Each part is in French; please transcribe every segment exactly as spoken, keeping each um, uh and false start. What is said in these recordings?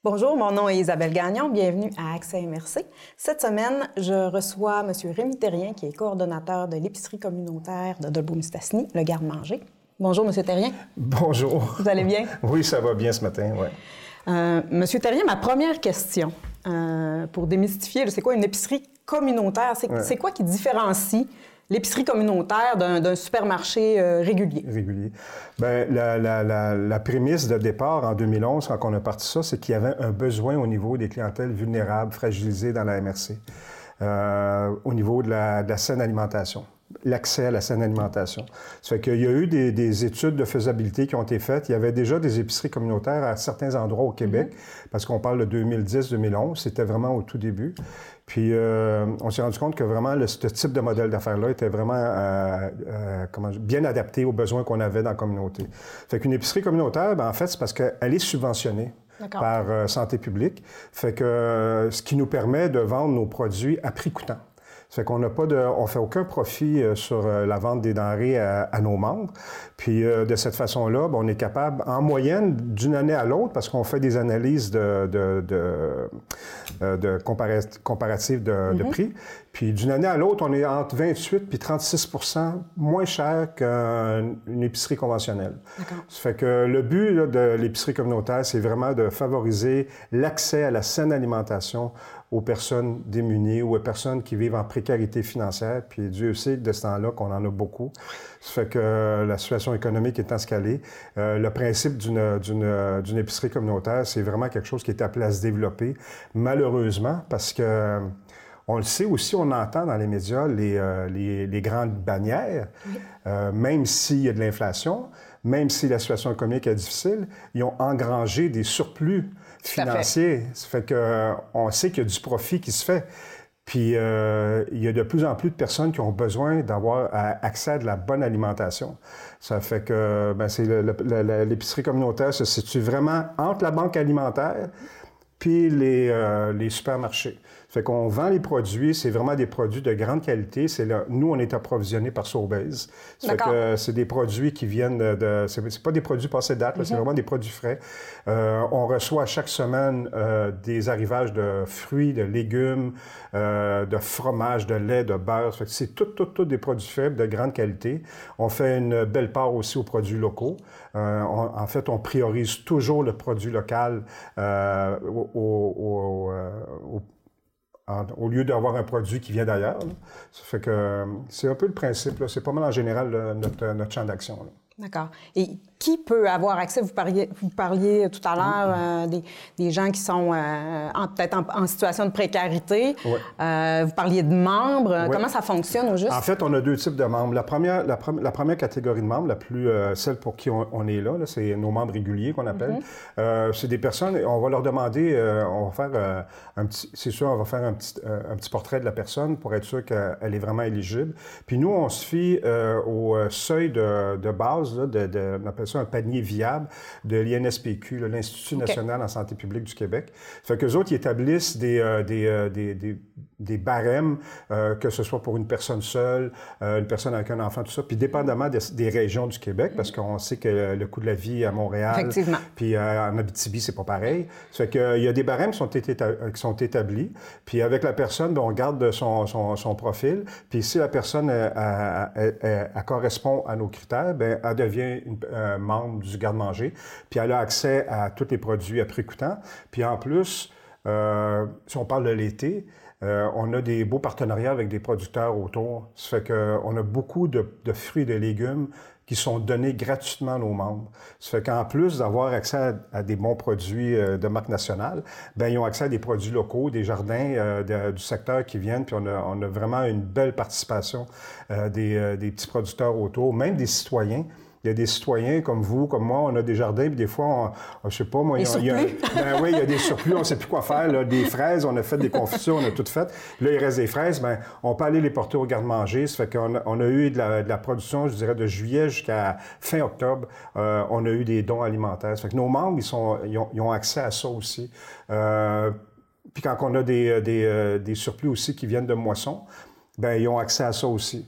Bonjour, mon nom est Isabelle Gagnon. Bienvenue à Accès M R C. Cette semaine, je reçois M. Rémi Thérien, qui est coordonnateur de l'épicerie communautaire de Dolbeau-Mistassini, le Garde-Manger. Bonjour, M. Thérien. Bonjour. Vous allez bien? Oui, ça va bien ce matin, oui. Euh, M. Thérien, ma première question, euh, pour démystifier, c'est quoi une épicerie communautaire? C'est ouais. quoi qui différencie l'épicerie communautaire d'un supermarché euh, régulier? Régulier. Bien, la, la, la, la prémisse de départ en deux mille onze, quand on a parti ça, c'est qu'il y avait un besoin au niveau des clientèles vulnérables, fragilisées dans la M R C, euh, au niveau de la, de la saine alimentation, l'accès à la saine alimentation. Ça fait qu'il y a eu des, des études de faisabilité qui ont été faites. Il y avait déjà des épiceries communautaires à certains endroits au Québec, mm-hmm. parce qu'on parle de deux mille dix deux mille onze, c'était vraiment au tout début. Puis, euh, on s'est rendu compte que vraiment, le, ce type de modèle d'affaires-là était vraiment euh, euh, comment, bien adapté aux besoins qu'on avait dans la communauté. Fait qu'une épicerie communautaire, bien, en fait, c'est parce qu'elle est subventionnée par euh, Santé publique. Fait que euh, ce qui nous permet de vendre nos produits à prix coûtant. Ça fait qu'on n'a pas de, on fait aucun profit euh, sur euh, la vente des denrées à, à nos membres. Puis euh, de cette façon-là, ben, on est capable, en moyenne, d'une année à l'autre, parce qu'on fait des analyses de, de, de, euh, de compara comparatives de, mm-hmm. de prix. Puis d'une année à l'autre, on est entre vingt-huit puis trente-six pour cent moins cher qu'une épicerie conventionnelle. Ça fait que le but là, de l'épicerie communautaire, c'est vraiment de favoriser l'accès à la saine alimentation aux personnes démunies ou aux personnes qui vivent en précarité financière. Puis Dieu sait que de ce temps-là, qu'on en a beaucoup. Ça fait que euh, la situation économique étant escalée, euh, le principe d'une d'une d'une épicerie communautaire, c'est vraiment quelque chose qui est appelé à se développer. Malheureusement, parce que euh, on le sait aussi, on entend dans les médias les, euh, les, les grandes bannières, oui. euh, même s'il y a de l'inflation, même si la situation économique est difficile, ils ont engrangé des surplus financiers. Ça fait qu'on sait qu'il y a du profit qui se fait. Puis, euh, il y a de plus en plus de personnes qui ont besoin d'avoir accès à de la bonne alimentation. Ça fait que ben, c'est l'épicerie communautaire se situe vraiment entre la banque alimentaire puis les, euh, les supermarchés. Ça fait qu'on vend les produits, c'est vraiment des produits de grande qualité. C'est là, nous, on est approvisionnés par Sobeys. Ça fait que c'est des produits qui viennent de... de c'est pas des produits passés date, mm-hmm. c'est vraiment des produits frais. Euh, on reçoit chaque semaine euh, des arrivages de fruits, de légumes, euh, de fromage, de lait, de beurre. Ça fait que c'est tout, tout, tout des produits faibles de grande qualité. On fait une belle part aussi aux produits locaux. Euh, on, en fait, on priorise toujours le produit local euh, au, au, au, euh, au En, au lieu d'avoir un produit qui vient d'ailleurs. Ça fait que c'est un peu le principe. C'est pas mal en général là, notre, notre champ d'action. D'accord. Et qui peut avoir accès? Vous parliez, vous parliez tout à l'heure euh, des, des gens qui sont euh, peut-être en, en situation de précarité. Oui. Euh, vous parliez de membres. Oui. Comment ça fonctionne au juste? En fait, on a deux types de membres. La première, la, pre la première catégorie de membres, la plus euh, celle pour qui on, on est là, là c'est nos membres réguliers qu'on appelle. Mm-hmm. euh, c'est des personnes, on va leur demander, euh, on va faire euh, un petit, c'est sûr, on va faire un petit, euh, un petit portrait de la personne pour être sûr qu'elle est vraiment éligible. Puis nous, on se fie euh, au seuil de, de base, là, de, de, on appelle ça un panier viable de l'I N S P Q, l'Institut okay. national en santé publique du Québec. Fait qu'eux autres, ils établissent des, euh, des, euh, des, des, des barèmes, euh, que ce soit pour une personne seule, euh, une personne avec un enfant, tout ça, puis dépendamment des, des régions du Québec, parce qu'on sait que le coût de la vie à Montréal, puis euh, en Abitibi, c'est pas pareil. Ça fait qu'il y a des barèmes qui sont, qui sont établis, puis avec la personne, ben, on garde son, son, son profil, puis si la personne elle, elle, elle, elle correspond à nos critères, ben elle devient une, un membre du garde-manger, puis elle a accès à tous les produits à prix coûtant. Puis en plus, euh, si on parle de l'été, euh, on a des beaux partenariats avec des producteurs autour. Ça fait qu'on a beaucoup de, de fruits et de légumes qui sont donnés gratuitement à nos membres. Ça fait qu'en plus d'avoir accès à, à des bons produits euh, de marque nationale, ben ils ont accès à des produits locaux, des jardins euh, de, du secteur qui viennent, puis on a, on a vraiment une belle participation euh, des, euh, des petits producteurs autour, même des citoyens. Il y a des citoyens comme vous, comme moi, on a des jardins, puis des fois, on, on, je sais pas, moi, il y, y a, ben oui, il y a des surplus, on ne sait plus quoi faire, là, des fraises, on a fait des confitures, on a tout fait. Là, il reste des fraises, ben, on peut aller les porter au garde-manger. Ça fait qu'on a, on a eu de la, de la production, je dirais, de juillet jusqu'à fin octobre, euh, on a eu des dons alimentaires. Ça fait que nos membres, ils, sont, ils, ont, ils ont accès à ça aussi. Euh, puis quand on a des, des, des surplus aussi qui viennent de moissons, ben ils ont accès à ça aussi.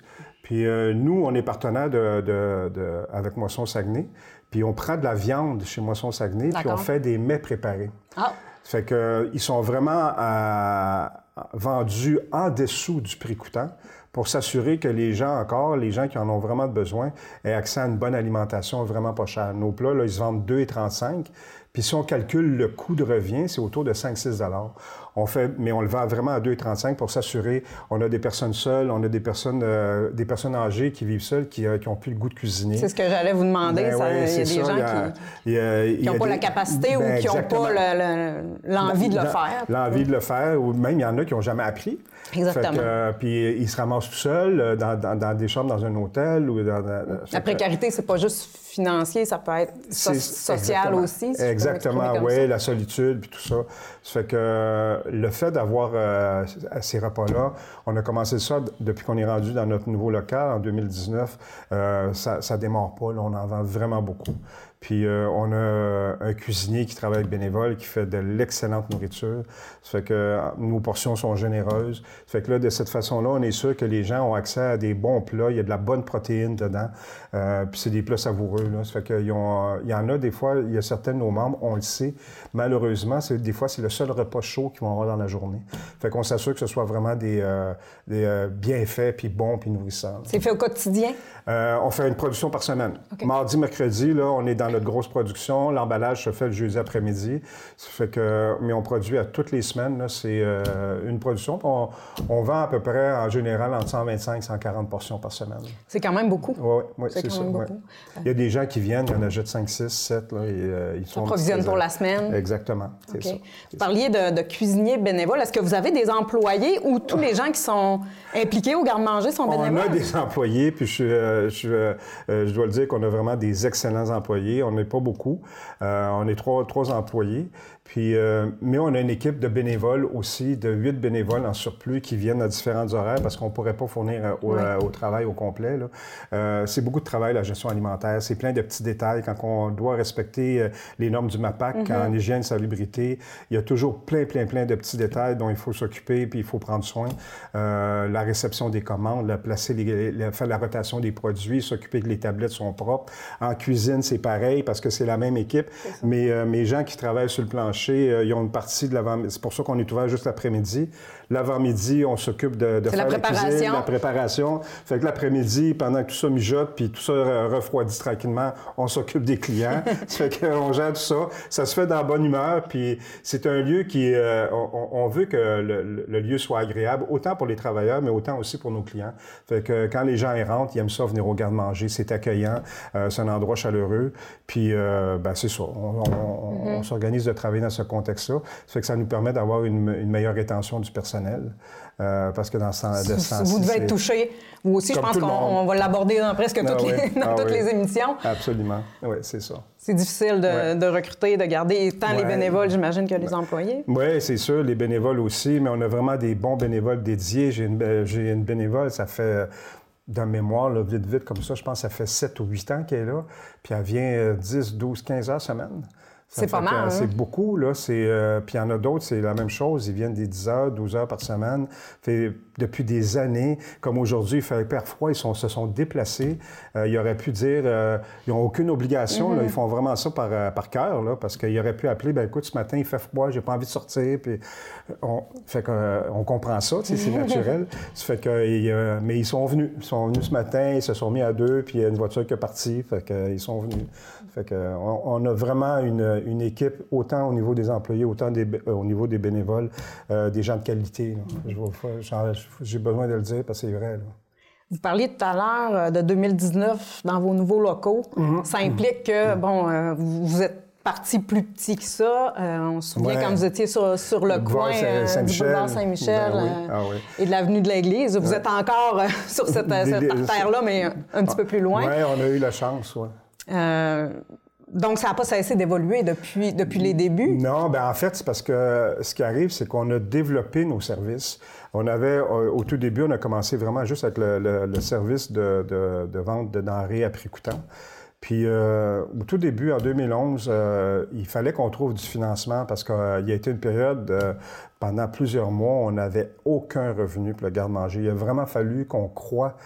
Puis euh, nous, on est partenaire de, de, de, avec Moisson Saguenay. Puis on prend de la viande chez Moisson Saguenay, puis on fait des mets préparés. Ah. Fait que euh, ils sont vraiment euh, vendus en dessous du prix coûtant pour s'assurer que les gens encore, les gens qui en ont vraiment besoin, aient accès à une bonne alimentation vraiment pas chère. Nos plats, là, ils se vendent deux virgule trente-cinq. Puis si on calcule le coût de revient, c'est autour de cinq à six dollars. On fait, mais on le vend vraiment à deux virgule trente-cinq pour s'assurer. On a des personnes seules, on a des personnes, euh, des personnes âgées qui vivent seules, qui n'ont plus le goût de cuisiner. C'est ce que j'allais vous demander. Ben ça, ouais, il y a des ça, gens il y a, qui n'ont pas des, la capacité ben, ou qui n'ont pas le, le, l'envie de le faire. L'envie de le faire, ou même il y en a qui n'ont jamais appris. Exactement. Fait que, euh, puis ils se ramassent tout seuls dans, dans, dans des chambres dans un hôtel. Ou dans, dans, la précarité, c'est pas juste financier, ça peut être so- social aussi. Si exactement, oui, la solitude, puis tout ça. Ça fait que euh, le fait d'avoir euh, ces repas-là, on a commencé ça depuis qu'on est rendu dans notre nouveau local en deux mille dix-neuf. Euh, ça ne démarre pas, là, on en vend vraiment beaucoup. Puis euh, on a un cuisinier qui travaille avec bénévole, qui fait de l'excellente nourriture. Ça fait que euh, nos portions sont généreuses. Ça fait que là, de cette façon-là, on est sûr que les gens ont accès à des bons plats. Il y a de la bonne protéine dedans. Euh, puis c'est des plats savoureux, là. Ça fait qu'il y en a des fois, il y a certains de nos membres, on le sait, malheureusement, c'est, des fois, c'est le seul repas chaud qu'ils vont avoir dans la journée. Fait qu'on s'assure que ce soit vraiment des, euh, des euh, bien faits, puis bons, puis nourrissants. C'est fait au quotidien? Euh, on fait une production par semaine. Okay. Mardi, mercredi, là, on est dans notre grosse production. L'emballage se fait le jeudi après-midi. Ça fait que, mais on produit à toutes les semaines. Là, c'est euh, une production. On, on vend à peu près, en général, entre cent vingt-cinq et cent quarante portions par semaine. C'est quand même beaucoup. Oui, ouais, c'est, c'est ça. Ouais. Il y a des gens qui viennent, ils en achètent cinq, six, sept. Là, et, euh, ils sont provisionnent pour la semaine. Exactement. C'est okay. ça. Vous parliez de, de cuisiniers bénévoles. Est-ce que vous avez des employés ou tous les gens qui sont impliqués au garde-manger sont bénévoles? On a des employés, puis je, euh, je, euh, je dois le dire qu'on a vraiment des excellents employés. On n'est pas beaucoup. Euh, on est trois, trois employés. Puis, euh, mais on a une équipe de bénévoles aussi, de huit bénévoles en surplus qui viennent à différents horaires parce qu'on ne pourrait pas fournir au, ouais. euh, au travail au complet. Là. Euh, c'est beaucoup de travail, la gestion alimentaire. C'est plein de petits détails quand on doit respecter euh, les normes du MAPAC mm-hmm. en hygiène, salubrité. Il y a toujours plein, plein, plein de petits détails dont il faut s'occuper puis il faut prendre soin. Euh, la réception des commandes, la, placer les, la, faire la rotation des produits, s'occuper que les tablettes sont propres. En cuisine, c'est pareil parce que c'est la même équipe. Mais euh, mes gens qui travaillent sur le plancher, ils ont une partie de l'avant... C'est pour ça qu'on est ouvert juste l'après-midi. L'avant-midi, on s'occupe de, de faire la, la cuisine, la préparation. Fait que l'après-midi, pendant que tout ça mijote, puis tout ça refroidit tranquillement, on s'occupe des clients. Ça fait qu'on gère tout ça. Ça se fait dans la bonne humeur, puis c'est un lieu qui... Euh, on, on veut que le, le lieu soit agréable, autant pour les travailleurs, mais autant aussi pour nos clients. Fait que quand les gens y rentrent, ils aiment ça venir au garde-manger. C'est accueillant, euh, c'est un endroit chaleureux. Puis, euh, ben c'est ça. On, on, mm-hmm. on s'organise de travailler dans ce contexte-là. Ça fait que ça nous permet d'avoir une, une meilleure rétention du personnel. Euh, parce que dans ce sens vous devez être touché. Vous aussi, je pense qu'on on va l'aborder dans presque toutes, ah, les, oui. dans ah, toutes oui. les émissions. Absolument. Oui, c'est ça. C'est difficile de, ouais. de recruter, de garder tant ouais. les bénévoles, j'imagine, que les employés. Oui, c'est sûr. Les bénévoles aussi. Mais on a vraiment des bons bénévoles dédiés. J'ai une, j'ai une bénévole, ça fait... Dans mémoire, là, vite, vite, comme ça, je pense que ça fait sept ou huit ans qu'elle est là. Puis elle vient dix, douze, quinze heures semaine. Ça c'est pas mal. Hein? C'est beaucoup, là. C'est, euh, puis il y en a d'autres, c'est la même chose. Ils viennent des dix heures, douze heures par semaine. Fait, depuis des années, comme aujourd'hui, il fait hyper froid, ils sont, se sont déplacés. Euh, ils auraient pu dire, euh, ils n'ont aucune obligation, mm-hmm. là. Ils font vraiment ça par, euh, par cœur, là, parce qu'ils auraient pu appeler, ben écoute, ce matin, il fait froid, j'ai pas envie de sortir. Puis on, fait qu'on euh, comprend ça, tu sais, c'est naturel. Ça fait que, euh, mais ils sont venus. Ils sont venus ce matin, ils se sont mis à deux, puis il y a une voiture qui est partie. Fait que, ils sont venus. Fait que, on, on a vraiment une, une équipe, autant au niveau des employés, autant des, euh, au niveau des bénévoles, euh, des gens de qualité. Je, je, j'ai besoin de le dire parce que c'est vrai. Là. Vous parliez tout à l'heure de deux mille dix-neuf dans vos nouveaux locaux. Mm-hmm. Ça implique que, bon, euh, vous êtes parti plus petit que ça. Euh, on se souvient ouais. quand vous étiez sur, sur le, le coin euh, du boulevard Saint-Michel ben oui. euh, ah oui. et de l'avenue de l'Église. Vous ouais. êtes encore euh, sur cette, cette artère-là, mais un, un petit peu plus loin. Oui, on a eu la chance, oui. Euh, Donc, ça n'a pas cessé d'évoluer depuis, depuis les débuts? Non, bien en fait, c'est parce que ce qui arrive, c'est qu'on a développé nos services. On avait, au tout début, on a commencé vraiment juste avec le, le, le service de, de, de vente de denrées à prix coûtant. Puis, euh, au tout début, en deux mille onze, euh, il fallait qu'on trouve du financement parce qu'il euh, y a été une période, euh, pendant plusieurs mois, on n'avait aucun revenu pour le garde-manger. Il a vraiment fallu qu'on croie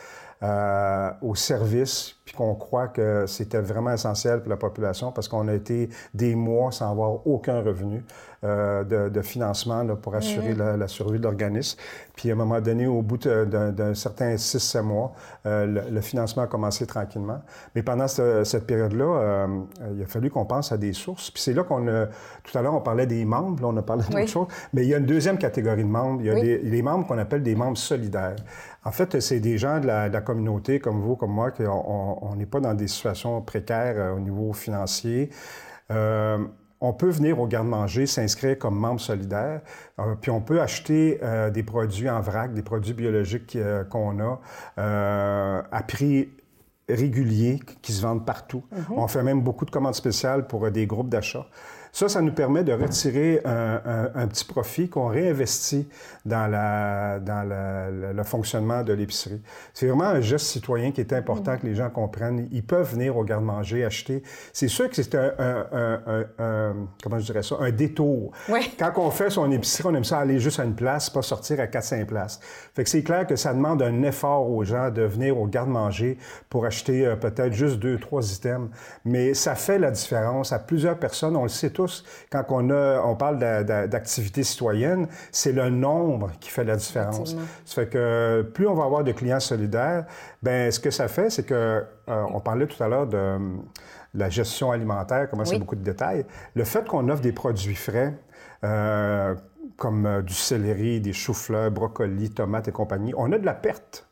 euh, au service, puis qu'on croit que c'était vraiment essentiel pour la population parce qu'on a été des mois sans avoir aucun revenu euh, de, de financement là, pour assurer mmh. la, la survie de l'organisme. Puis à un moment donné, au bout d'un, d'un certain six sept mois, euh, le, le financement a commencé tranquillement. Mais pendant ce, cette période-là, euh, il a fallu qu'on pense à des sources. Puis c'est là qu'on a... Tout à l'heure, on parlait des membres, là, on a parlé d'autres oui. choses, mais il y a une deuxième catégorie de membres. Il y a oui. les, les membres qu'on appelle des membres solidaires. En fait, c'est des gens de la, de la communauté, comme vous, comme moi, qu'on n'est pas dans des situations précaires euh, au niveau financier. Euh, on peut venir au garde-manger, s'inscrire comme membre solidaire, euh, puis on peut acheter euh, des produits en vrac, des produits biologiques euh, qu'on a euh, à prix réguliers qui se vendent partout. Mm-hmm. On fait même beaucoup de commandes spéciales pour euh, des groupes d'achat. Ça, ça nous permet de retirer un, un, un petit profit qu'on réinvestit dans, la, dans la, le, le fonctionnement de l'épicerie. C'est vraiment un geste citoyen qui est important mmh. que les gens comprennent. Ils peuvent venir au garde-manger, acheter. C'est sûr que c'est un, un, un, un, un comment je dirais ça, un détour. Oui. Quand on fait son épicerie, on aime ça aller juste à une place, pas sortir à quatre cinq places. Fait que c'est clair que ça demande un effort aux gens de venir au garde-manger pour acheter euh, peut-être juste deux, trois items. Mais ça fait la différence à plusieurs personnes. On le sait tous. Quand on, a, on parle d'activité citoyenne, c'est le nombre qui fait la différence. Ça fait que plus on va avoir de clients solidaires, bien, ce que ça fait, c'est que, euh, on parlait tout à l'heure de euh, la gestion alimentaire, comment oui. c'est beaucoup de détails. Le fait qu'on offre des produits frais, euh, comme euh, du céleri, des choux-fleurs, brocolis, tomates et compagnie, on a de la perte.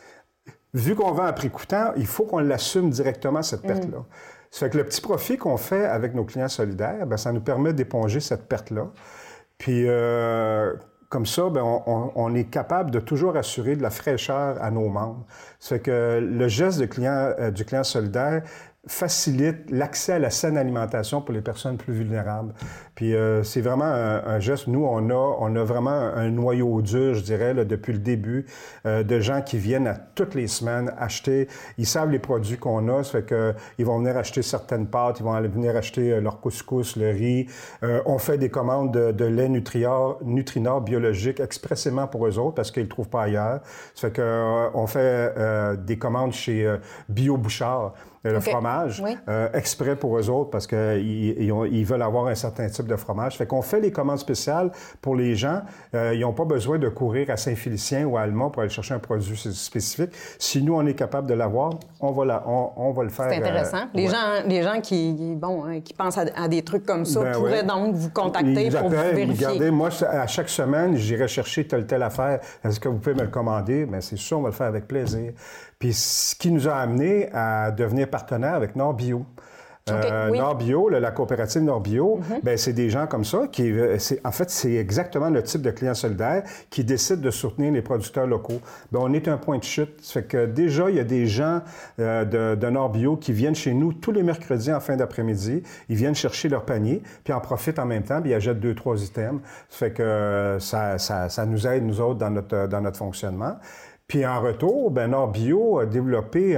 Vu qu'on vend à prix coûtant, il faut qu'on l'assume directement, cette perte-là. Mm. Ça fait que le petit profit qu'on fait avec nos clients solidaires, bien, ça nous permet d'éponger cette perte-là. Puis, euh, comme ça, bien, on, on est capable de toujours assurer de la fraîcheur à nos membres. Ça fait que le geste de client, euh, du client solidaire facilite l'accès à la saine alimentation pour les personnes plus vulnérables. Puis euh, c'est vraiment un, un geste. Nous, on a, on a vraiment un, un noyau dur, je dirais, là, depuis le début, euh, de gens qui viennent à toutes les semaines acheter. Ils savent les produits qu'on a, ça fait que ils vont venir acheter certaines pâtes, ils vont aller venir acheter leur couscous, le riz. Euh, on fait des commandes de, de lait Nutrinor, Nutrinor biologique expressément pour eux autres parce qu'ils ne le trouvent pas ailleurs. Ça fait que euh, on fait euh, des commandes chez euh, Bio Bouchard. Le okay. fromage, oui. euh, exprès pour eux autres, parce qu'ils ils, ils veulent avoir un certain type de fromage. Fait qu'on fait les commandes spéciales pour les gens. Euh, ils n'ont pas besoin de courir à Saint-Félicien ou à Alma pour aller chercher un produit spécifique. Si nous, on est capable de l'avoir, on va, la, on, on va le faire. C'est intéressant. Euh, les, ouais. gens, les gens qui, bon, hein, qui pensent à, à des trucs comme ça ben pourraient ouais. donc vous contacter ils pour appellent, vous vérifier. Regardez, moi, à chaque semaine, j'irai chercher telle telle affaire. Est-ce que vous pouvez me le commander? Bien, c'est sûr, on va le faire avec plaisir. Puis ce qui nous a amené à devenir partenaire avec Nord-Bio. Okay, euh, oui. Nord-Bio, la coopérative Nord-Bio, mm-hmm. bien, c'est des gens comme ça qui, c'est, en fait, c'est exactement le type de client solidaire qui décide de soutenir les producteurs locaux. Bien, on est un point de chute. Ça fait que déjà, il y a des gens euh, de, de Nord-Bio qui viennent chez nous tous les mercredis en fin d'après-midi. Ils viennent chercher leur panier, puis en profitent en même temps, puis ils achètent deux, trois items. Ça fait que euh, ça, ça, ça nous aide, nous autres, dans notre, dans notre fonctionnement. Puis en retour, ben Nord-Bio a développé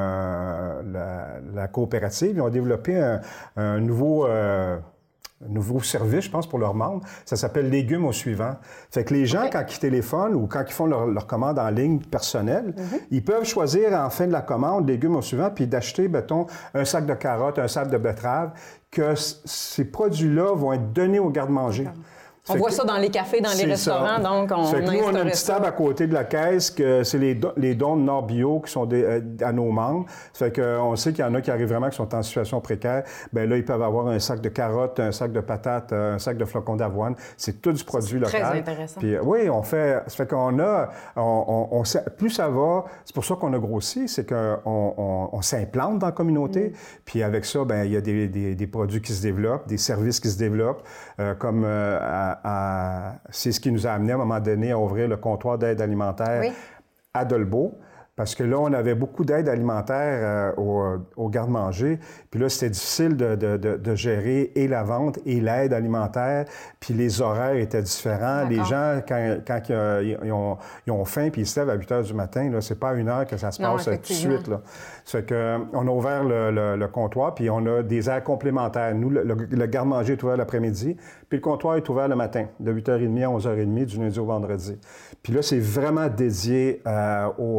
un, la, la coopérative, ils ont développé un, un nouveau, euh, un nouveau service, je pense, pour leurs membres. Ça s'appelle Légumes au suivant. Fait que les gens, okay. quand ils téléphonent ou quand ils font leur, leur commande en ligne personnelle, mm-hmm. ils peuvent choisir en fin de la commande Légumes au suivant, puis d'acheter, mettons, un sac de carottes, un sac de betteraves, que c- ces produits-là vont être donnés au garde-manger. Okay. On voit ça dans les cafés, dans les restaurants, ça. donc on fait que nous, on a une petite table à côté de la caisse, que c'est les, do- les dons de Nord-Bio qui sont des, euh, à nos membres. Ça fait qu'on sait qu'il y en a qui arrivent vraiment, qui sont en situation précaire. Bien là, ils peuvent avoir un sac de carottes, un sac de patates, un sac de flocons d'avoine. C'est tout du produit local. Très intéressant. Puis, oui, on fait... Ça fait qu'on a... On, on, on, plus ça va... C'est pour ça qu'on a grossi, c'est qu'on on, on s'implante dans la communauté. Mm. Puis avec ça, bien, il y a des, des, des produits qui se développent, des services qui se développent, euh, comme... Euh, à, À, c'est ce qui nous a amené à un moment donné à ouvrir le comptoir d'aide alimentaire oui. à Dolbeau. Parce que là, on avait beaucoup d'aide alimentaire euh, au, au garde-manger. Puis là, c'était difficile de, de, de, de gérer et la vente et l'aide alimentaire. Puis les horaires étaient différents. D'accord. Les gens, quand, quand ils, ils, ont, ils ont faim puis ils se lèvent à huit heures du matin, là, c'est pas à une heure que ça se passe non, tout de suite. Là. Ça fait qu'on a ouvert le, le, le comptoir, puis on a des aires complémentaires. Nous, le, le, le garde-manger est ouvert l'après-midi, puis le comptoir est ouvert le matin, de huit heures trente à onze heures trente, du lundi au vendredi. Puis là, c'est vraiment dédié euh, au, euh, à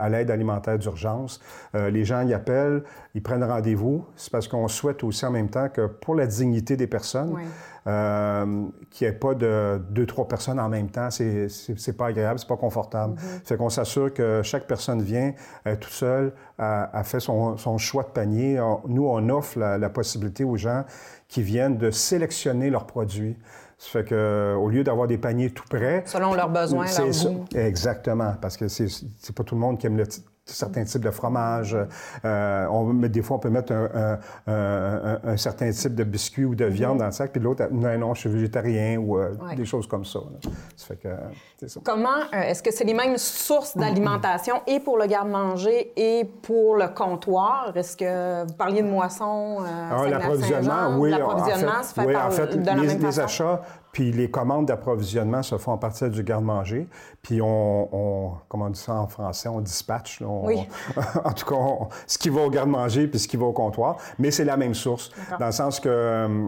à l'aide alimentaire d'urgence. Euh, les gens y appellent, ils prennent rendez-vous. C'est parce qu'on souhaite aussi en même temps que pour la dignité des personnes, oui. euh, qu'il n'y ait pas de deux, trois personnes en même temps. C'est, c'est, c'est pas agréable, c'est pas confortable. Mm-hmm. Fait qu'on s'assure que chaque personne vient euh, toute seule, a, a fait son, son choix de panier. On, nous, on offre la, la possibilité aux gens qui viennent de sélectionner leurs produits. Ça fait qu'au lieu d'avoir des paniers tout prêts... Selon leurs besoins, leurs goûts. Exactement, parce que c'est, c'est pas tout le monde qui aime le, certains types de fromages. Euh, on, des fois, on peut mettre un, un, un, un certain type de biscuit ou de viande mm-hmm. dans le sac, puis l'autre, non, non, je suis végétarien ou euh, ouais. des choses comme ça. Là. Ça fait que, c'est ça. Comment, euh, est-ce que c'est les mêmes sources d'alimentation mm-hmm. et pour le garde-manger et pour le comptoir? Est-ce que vous parliez de moissons, euh, ah, l'approvisionnement, oui. L'approvisionnement en fait, se fait oui, par, en fait, de la les, même les façon? achats puis les commandes d'approvisionnement se font à partir du garde-manger. Puis on, on, comment on dit ça en français, on dispatche. Là, on, oui. on, en tout cas, on, ce qui va au garde-manger puis ce qui va au comptoir. Mais c'est la même source, D'accord. dans le sens que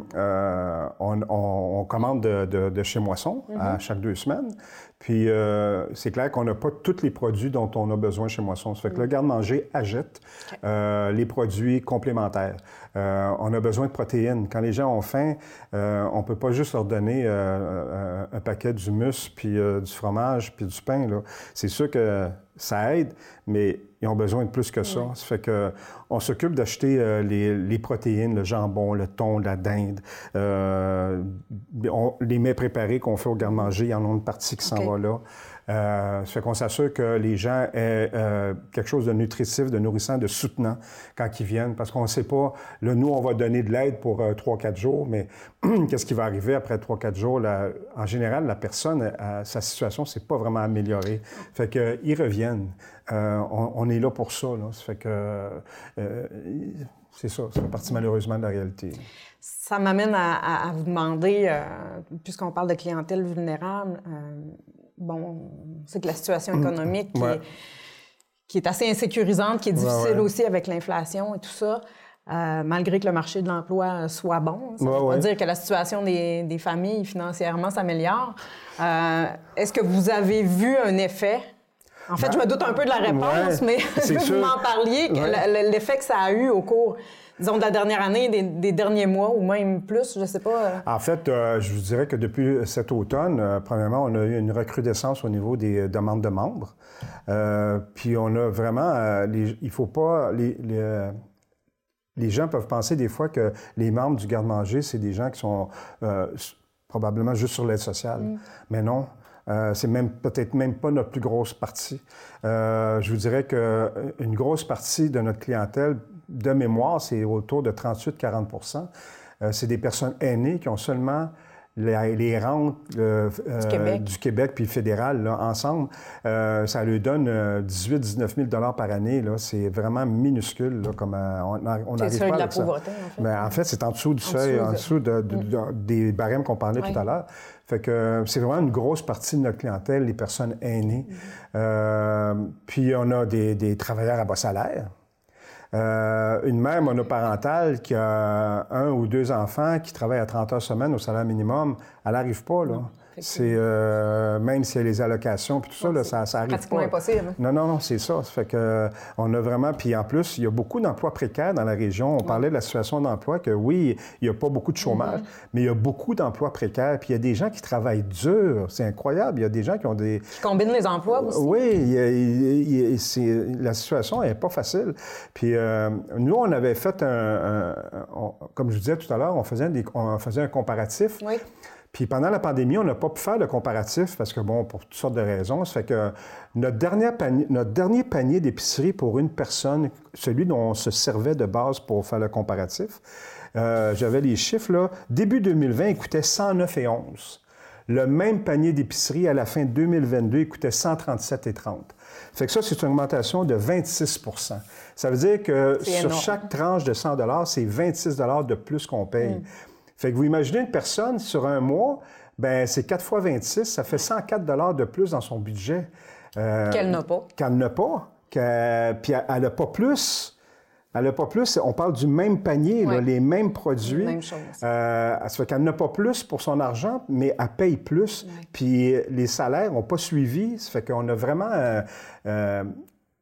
euh, on, on, on commande de, de, de chez Moisson mm-hmm. à chaque deux semaines. Puis euh, c'est clair qu'on n'a pas tous les produits dont on a besoin chez Moisson. Ça fait que le garde-manger achète okay. euh, les produits complémentaires. Euh, on a besoin de protéines. Quand les gens ont faim, euh, on ne peut pas juste leur donner euh, un, un paquet d'hummus, puis euh, du fromage, puis du pain. Là. C'est sûr que ça aide, mais ils ont besoin de plus que ça. Oui. Ça fait que on s'occupe d'acheter euh, les, les protéines, le jambon, le thon, la dinde, euh, on, les mets préparés qu'on fait au garde-manger, il y en a une partie qui s'en okay. va là. Euh, ça fait qu'on s'assure que les gens aient euh, quelque chose de nutritif, de nourrissant, de soutenant quand ils viennent, parce qu'on ne sait pas, là, nous, on va donner de l'aide pour euh, trois quatre jours, mais qu'est-ce qui va arriver après trois quatre jours? Là, en général, la personne, euh, sa situation ne s'est pas vraiment améliorée. Fait qu'ils reviennent. Euh, on, on est là pour ça, là. Ça fait que... Euh, c'est ça, ça fait partie malheureusement de la réalité. Ça m'amène à, à, à vous demander, euh, puisqu'on parle de clientèle vulnérable, euh, bon, c'est que la situation économique qui, ouais. est, qui est assez insécurisante, qui est difficile ouais, ouais. aussi avec l'inflation et tout ça, euh, malgré que le marché de l'emploi soit bon. Ça ne ouais, veut pas ouais. dire que la situation des, des familles financièrement s'améliore. Euh, est-ce que vous avez vu un effet? En fait, ben, je me doute un peu de la réponse, ouais, mais je veux que vous m'en parliez, ouais. l'effet que ça a eu au cours, disons, de la dernière année, des, des derniers mois ou même plus, je ne sais pas. En fait, euh, je vous dirais que depuis cet automne, euh, premièrement, on a eu une recrudescence au niveau des demandes de membres. Euh, puis on a vraiment... Euh, les, il faut pas... Les, les, euh, les gens peuvent penser des fois que les membres du garde-manger, c'est des gens qui sont euh, probablement juste sur l'aide sociale. Mm. Mais non. Euh, c'est même peut-être même pas notre plus grosse partie. Euh, je vous dirais qu'une grosse partie de notre clientèle, de mémoire, c'est autour de trente-huit à quarante pour cent. Euh, c'est des personnes aînées qui ont seulement les, les rentes euh, du Québec, du Québec puis le fédéral là, ensemble. Euh, ça leur donne euh, dix-huit à dix-neuf mille dollars par année. Là. C'est vraiment minuscule. Là, comme, euh, on n'arrive pas de à la pauvreté, en fait. Mais en fait, c'est en dessous du en seuil, dessous, en dessous de, de, de, de, des barèmes qu'on parlait oui. tout à l'heure. Fait que c'est vraiment une grosse partie de notre clientèle, les personnes aînées. Mm-hmm. Euh, puis on a des, des travailleurs à bas salaire. Euh, une mère monoparentale qui a un ou deux enfants, qui travaille à trente heures semaine au salaire minimum, elle n'arrive pas, là. Non. C'est, euh, même s'il y a les allocations puis tout ça, là, ça, ça arrive pratiquement pas. Impossible. Non, non, non, c'est ça. Ça fait que on a vraiment... Puis en plus, il y a beaucoup d'emplois précaires dans la région. On ouais. parlait de la situation d'emploi, que oui, il n'y a pas beaucoup de chômage, mm-hmm. mais il y a beaucoup d'emplois précaires. Puis il y a des gens qui travaillent dur. C'est incroyable. Il y a des gens qui ont des... Qui combinent les emplois aussi. Oui, il y a, il y a, c'est, la situation n'est pas facile. Puis euh, nous, on avait fait un... un on, comme je disais tout à l'heure, on faisait, des, on faisait un comparatif. Oui. Puis pendant la pandémie, on n'a pas pu faire le comparatif parce que, bon, pour toutes sortes de raisons, ça fait que notre, dernière panier, notre dernier panier d'épicerie pour une personne, celui dont on se servait de base pour faire le comparatif, euh, j'avais les chiffres, là, début deux mille vingt, il coûtait cent neuf et onze. Le même panier d'épicerie, à la fin deux mille vingt-deux, il coûtait cent trente-sept et trente. Fait que ça, c'est une augmentation de vingt-six pour cent. Ça veut dire que c'est sur énorme. Chaque tranche de cent dollars, c'est vingt-six dollars de plus qu'on paye. Mm. Fait que vous imaginez une personne, sur un mois, ben c'est quatre fois vingt-six, ça fait cent quatre dollars de plus dans son budget. Euh, qu'elle n'a pas. Qu'elle n'a pas. Qu'elle, puis elle n'a pas plus. Elle n'a pas plus. On parle du même panier, oui. là, les mêmes produits. Même chose. Euh, ça fait qu'elle n'a pas plus pour son argent, mais elle paye plus. Oui. Puis les salaires n'ont pas suivi. Ça fait qu'on a vraiment... Euh, euh,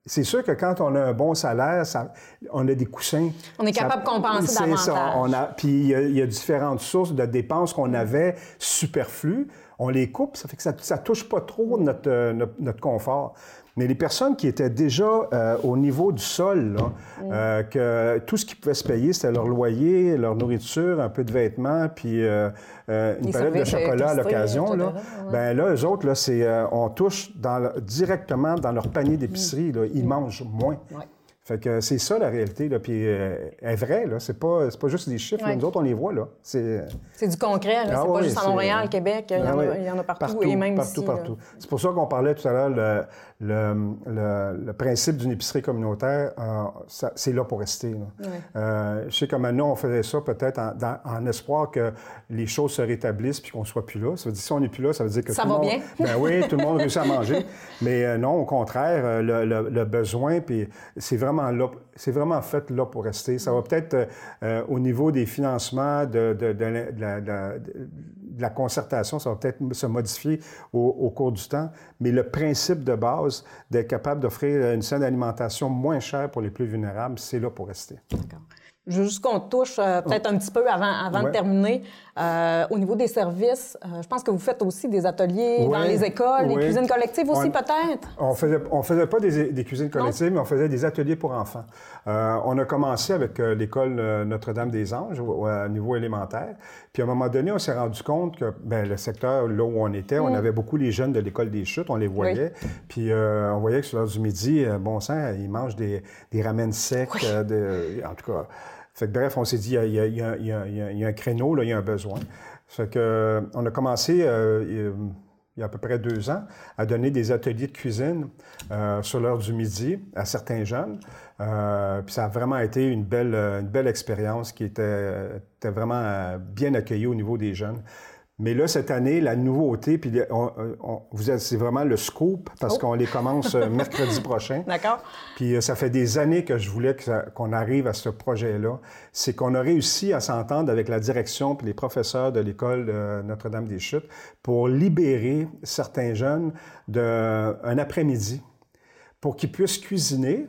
c'est sûr que quand on a un bon salaire, ça, on a des coussins. On est capable ça, de compenser c'est davantage. Ça, on a, puis il y, a, il y a différentes sources de dépenses qu'on avait superflues. On les coupe, ça fait que ça ne touche pas trop notre, notre, notre confort. Mais les personnes qui étaient déjà euh, au niveau du sol, là, mm. euh, que tout ce qu'ils pouvaient se payer, c'était leur loyer, leur nourriture, un peu de vêtements, puis euh, euh, une palette de chocolat à l'occasion. Là. Ouais. Bien là, eux autres, là, c'est, euh, on touche dans le, directement dans leur panier d'épicerie. Mm. Là, ils mm. mangent moins. Ouais. Fait que c'est ça la réalité, là, puis euh, elle est vraie, là, c'est pas, c'est pas juste des chiffres, ouais. là, nous autres on les voit, là. C'est, c'est du concret, là. Ah, c'est pas oui, juste à Montréal, Québec, il y, en a, il y en a partout, partout et même partout, ici. Partout, partout. C'est pour ça qu'on parlait tout à l'heure, le, le, le, le principe d'une épicerie communautaire, euh, ça, c'est là pour rester. Là. Ouais. Euh, je sais que maintenant on faisait ça peut-être en, dans, en espoir que les choses se rétablissent puis qu'on soit plus là. Ça veut dire si on n'est plus là, ça veut dire que ça tout va le monde... bien. Ben oui, tout le monde réussit à manger. Mais euh, non, au contraire, le, le, le besoin, puis c'est vraiment là... C'est vraiment fait là pour rester. Ça va peut-être, euh, au niveau des financements, de, de, de, de, la, de, la, de la concertation, ça va peut-être se modifier au, au cours du temps, mais le principe de base d'être capable d'offrir une saine alimentation moins chère pour les plus vulnérables, c'est là pour rester. D'accord. Je veux juste qu'on touche euh, peut-être un petit peu avant, avant ouais. de terminer. Euh, au niveau des services, euh, je pense que vous faites aussi des ateliers ouais. dans les écoles, ouais. des cuisines collectives aussi, on, peut-être? On faisait, on faisait pas des, des cuisines collectives, non? mais on faisait des ateliers pour enfants. Euh, on a commencé avec euh, l'école euh, Notre-Dame-des-Anges au, au niveau élémentaire. Puis à un moment donné, on s'est rendu compte que ben, le secteur là où on était, mm. on avait beaucoup les jeunes de l'école des Chutes, on les voyait. Oui. Puis euh, on voyait que sur l'heure du midi, euh, bon sang, ils mangent des, des ramen secs, oui. euh, de, en tout cas... Fait que, bref, on s'est dit, il y a, il y a, il y a, il y a, il y a un créneau, là, il y a un besoin. Fait que, euh, on a commencé, euh, il y a à peu près deux ans, à donner des ateliers de cuisine euh, sur l'heure du midi à certains jeunes. Euh, puis ça a vraiment été une belle, une belle expérience qui était, était vraiment bien accueillie au niveau des jeunes. Mais là, cette année, la nouveauté, puis on, on, vous êtes, c'est vraiment le scoop, parce oh. qu'on les commence mercredi prochain. D'accord. Puis ça fait des années que je voulais que ça, qu'on arrive à ce projet-là. C'est qu'on a réussi à s'entendre avec la direction puis les professeurs de l'école de Notre-Dame-des-Chutes pour libérer certains jeunes d'un après-midi pour qu'ils puissent cuisiner,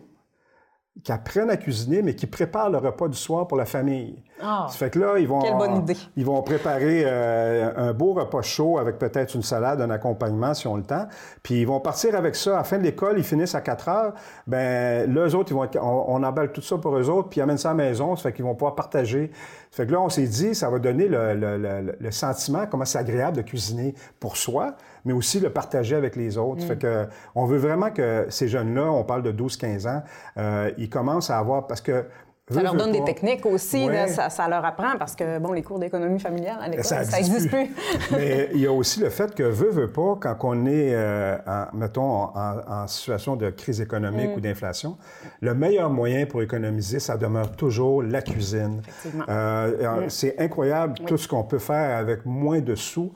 qui apprennent à cuisiner, mais qui préparent le repas du soir pour la famille. Ah, ça fait que là, ils vont, quelle bonne idée. Ils vont préparer euh, un beau repas chaud avec peut-être une salade, un accompagnement si on a le temps. Puis ils vont partir avec ça. À la fin de l'école, ils finissent à quatre heures. Bien, là, eux autres, ils vont, on, on emballe tout ça pour eux autres, puis ils amènent ça à la maison. Ça fait qu'ils vont pouvoir partager. Ça fait que là, on s'est dit, ça va donner le, le, le, le sentiment, comment c'est agréable de cuisiner pour soi, mais aussi le partager avec les autres. Mm. Ça fait que on veut vraiment que ces jeunes-là, on parle de douze quinze ans, euh, ils commencent à avoir... parce que ça veux, leur donne pas. des techniques aussi, ouais. là, ça, ça leur apprend, parce que, bon, les cours d'économie familiale à l'école, ça n'existe plus. plus. Mais il y a aussi le fait que, veut, veut pas, quand on est, euh, en, mettons, en, en situation de crise économique mm. ou d'inflation, le meilleur moyen pour économiser, ça demeure toujours la cuisine. Effectivement. Euh, mm. C'est incroyable oui. tout ce qu'on peut faire avec moins de sous.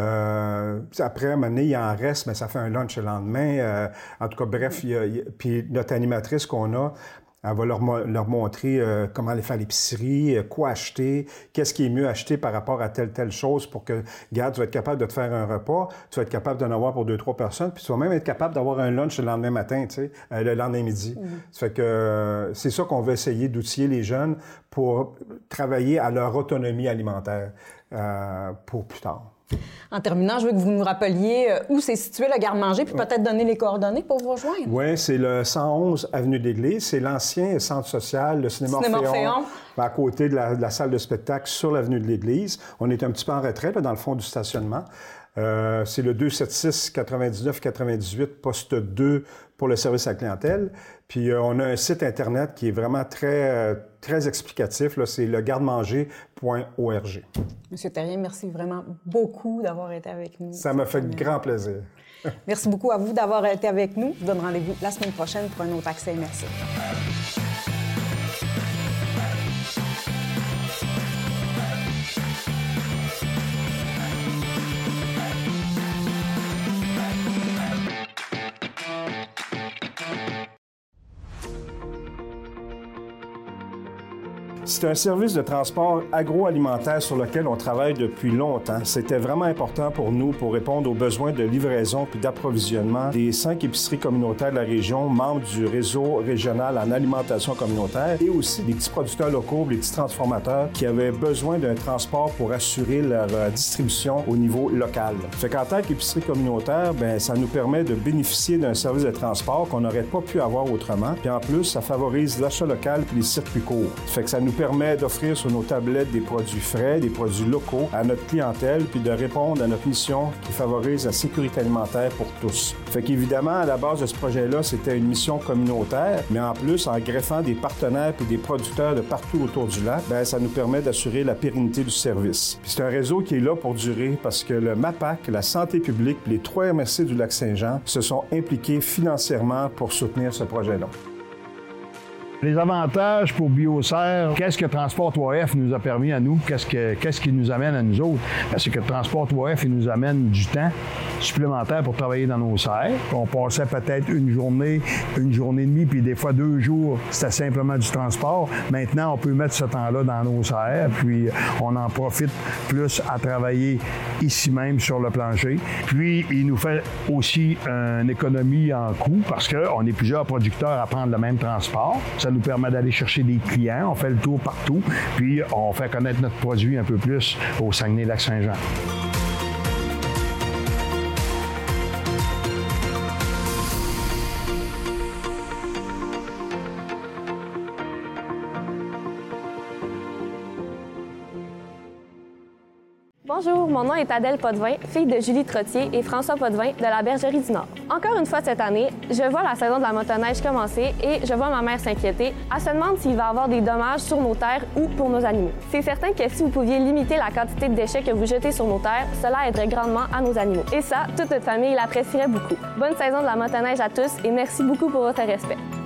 Euh, après, à un moment donné, il en reste, mais ça fait un lunch le lendemain. Euh, en tout cas, bref, il y a, il y a, puis notre animatrice qu'on a, elle va leur, leur montrer euh, comment aller faire l'épicerie, euh, quoi acheter, qu'est-ce qui est mieux acheter par rapport à telle, telle chose pour que, regarde, tu vas être capable de te faire un repas, tu vas être capable d'en avoir pour deux, trois personnes, puis tu vas même être capable d'avoir un lunch le lendemain matin, tu sais, euh, le lendemain midi. Mm-hmm. Ça fait que euh, c'est ça qu'on veut essayer d'outiller les jeunes pour travailler à leur autonomie alimentaire euh, pour plus tard. En terminant, je veux que vous nous rappeliez où c'est situé le garde-manger, puis peut-être donner les coordonnées pour vous rejoindre. Oui, c'est le cent onze avenue de l'Église. C'est l'ancien centre social, le cinéma, cinéma Orphéon, Orphéon, à côté de la, de la salle de spectacle sur l'avenue de l'Église. On est un petit peu en retrait, là, dans le fond du stationnement. Euh, c'est le deux cent soixante-six quatre-vingt-dix-neuf quatre-vingt-dix-huit, poste deux pour le service à la clientèle. Puis euh, on a un site Internet qui est vraiment très, euh, très explicatif. Là, c'est le garde manger point org. Monsieur Terrien, merci vraiment beaucoup d'avoir été avec nous. Ça m'a fait semaine. grand plaisir. Merci beaucoup à vous d'avoir été avec nous. Je vous donne rendez-vous la semaine prochaine pour un autre accès immersif. C'est un service de transport agroalimentaire sur lequel on travaille depuis longtemps. C'était vraiment important pour nous pour répondre aux besoins de livraison puis d'approvisionnement des cinq épiceries communautaires de la région, membres du réseau régional en alimentation communautaire, et aussi des petits producteurs locaux, les petits transformateurs qui avaient besoin d'un transport pour assurer leur euh, distribution au niveau local. Fait qu'en tant qu'épicerie communautaire, ben ça nous permet de bénéficier d'un service de transport qu'on n'aurait pas pu avoir autrement. Puis en plus, ça favorise l'achat local puis les circuits courts. Fait que ça nous permet d'offrir sur nos tablettes des produits frais, des produits locaux à notre clientèle, puis de répondre à notre mission qui favorise la sécurité alimentaire pour tous. Fait qu'évidemment, à la base de ce projet-là, c'était une mission communautaire, mais en plus, en greffant des partenaires puis des producteurs de partout autour du lac, ben ça nous permet d'assurer la pérennité du service. Puis c'est un réseau qui est là pour durer parce que le MAPAC, la santé publique, les trois M R C du Lac-Saint-Jean se sont impliqués financièrement pour soutenir ce projet-là. Les avantages pour Bioserre, qu'est-ce que Transport trois F nous a permis à nous? Qu'est-ce, que, qu'est-ce qui nous amène à nous autres? Ben, c'est que Transport trois F, il nous amène du temps supplémentaire pour travailler dans nos serres. On passait peut-être une journée, une journée et demie, puis des fois deux jours, c'était simplement du transport. Maintenant, on peut mettre ce temps-là dans nos serres, puis on en profite plus à travailler ici même sur le plancher. Puis, il nous fait aussi une économie en coût parce qu'on est plusieurs producteurs à prendre le même transport. Ça nous permet d'aller chercher des clients, on fait le tour partout, puis on fait connaître notre produit un peu plus au Saguenay-Lac-Saint-Jean. Bonjour, mon nom est Adèle Potvin, fille de Julie Trottier et François Potvin de la Bergerie du Nord. Encore une fois cette année, je vois la saison de la motoneige commencer et je vois ma mère s'inquiéter. Elle se demande s'il va y avoir des dommages sur nos terres ou pour nos animaux. C'est certain que si vous pouviez limiter la quantité de déchets que vous jetez sur nos terres, cela aiderait grandement à nos animaux. Et ça, toute notre famille l'apprécierait beaucoup. Bonne saison de la motoneige à tous et merci beaucoup pour votre respect.